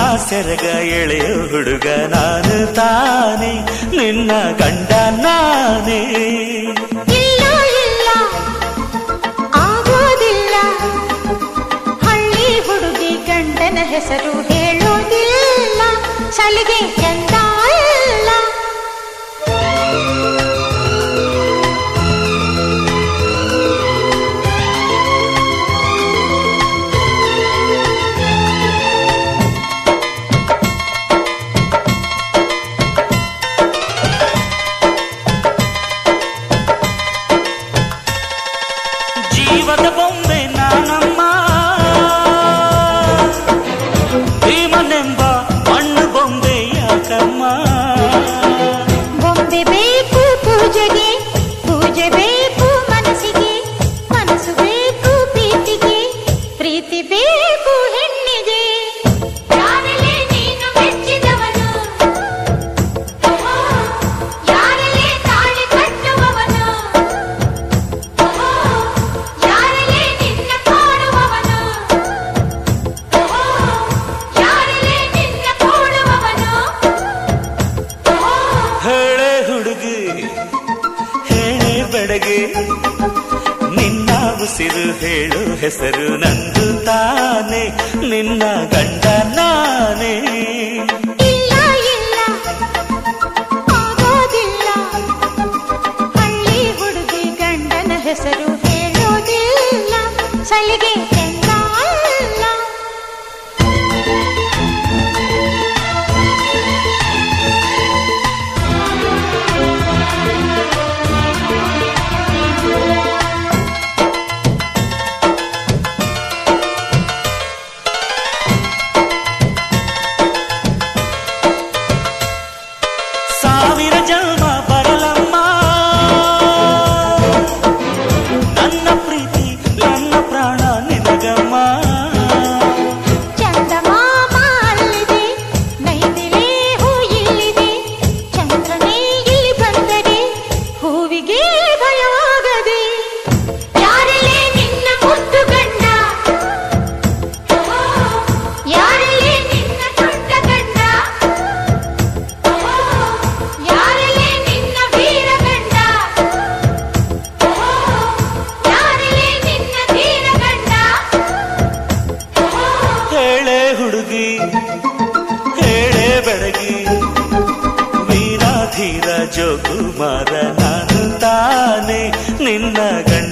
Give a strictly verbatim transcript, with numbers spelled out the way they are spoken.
ಸೆರಗ ಎಳೆಯ ಹುಡುಗ ನಾನು ತಾನೆ ನಿನ್ನ ಗಂಡ ನಾನೇ. ಇಲ್ಲ ಇಲ್ಲ ಆಗೋದಿಲ್ಲ, ಹಳ್ಳಿ ಹುಡುಗಿ ಗಂಡನ ಹೆಸರು ಹೇಳೋದಿಲ್ಲ, ಸಲಿಗೆ ಚಂದ ಇಲ್ಲ. ಜೀವದ ಬೊಂಬೆ ನಾನಮ್ಮ, ಭೀಮನೆಂಬ ಮಣ್ಣು ಬೊಂಬೆ ಯಾಕಮ್ಮ. ಬೊಂಬೆ ಬೇಕು ಪೂಜೆಗೆ, ಪೂಜೆ ಬೇಕು ಮನಸ್ಸಿಗೆ, ಮನಸ್ಸು ಬೇಕು ಪ್ರೀತಿಗೆ, ಪ್ರೀತಿ ಬೇಕು ಹೆಣ್ಣಿಗೆ. ಯಾರಲ್ಲೇ ನೀನು ಮೆಚ್ಚಿದವನು, ಯಾರಲ್ಲೇ ತಾಳಿ ಕಟ್ಟುವವನು, ಯಾರಲ್ಲೇ ನಿನ್ನ ಕಾಡುವವನು, ಯಾರಲ್ಲೇ ನಿನ್ನ ಕೂಡುವವನು. ಹೇಳೆ ಹುಡುಗಿ ಹೇಳೆ ಬೆಡಗೆ, ನಿನ್ನ ಉಸಿರು ಹೇಳು ಹೆಸರು ನಂದು ತಾನೆ ನಿನ್ನ ಗಂಡ ನಾನೇ. ಇಲ್ಲ ಇಲ್ಲ ಆಗೋದಿಲ್ಲ, ಹಳ್ಳಿ ಹುಡುಗಿ ಗಂಡನ ಹೆಸರು ಹೇಳೋದಿಲ್ಲ, ಸಲಿಗೆ ಚಂದ ಇಲ್ಲ. ಸಾವಿರ ಜನ್ಮ ಬರಲಮ್ಮ ನನ್ನ ಪ್ರೀತಿ ನನ್ನ ಪ್ರಾಣ ನಿನಗಮ್ಮ. ಚಂದಮಾಮ ಅಲ್ಲಿದೆ, ನೈದಿಲೆ ಹೂ ಇಲ್ಲಿದೆ, ಚಂದ್ರನೇ ಇಲ್ಲಿ ಬಂದರೆ ಹೂವಿಗೆ ಭಯವಾಗದೆ. ಯಾರಲ್ಲೇ ನಿನ್ನ ಮುದ್ದು ಗಂಡ, ಯಾರಲ್ಲೇ ನಿನ್ನ ದೊಡ್ಡ ಗಂಡ, ಯಾರಲ್ಲೇ ನಿನ್ನ ವೀರ ಗಂಡ, ಯಾರಲ್ಲೇ ನಿನ್ನ ಧೀರ ಗಂಡ. ಹೇಳೆ ಹುಡುಗಿ ಹೇಳೆ ಬೆಡಗಿ, ವೀರಾಧೀರ ಜೋಕುಮಾರ ನಾನು ತಾನೆ ನಿನ್ನ ಗಂಡ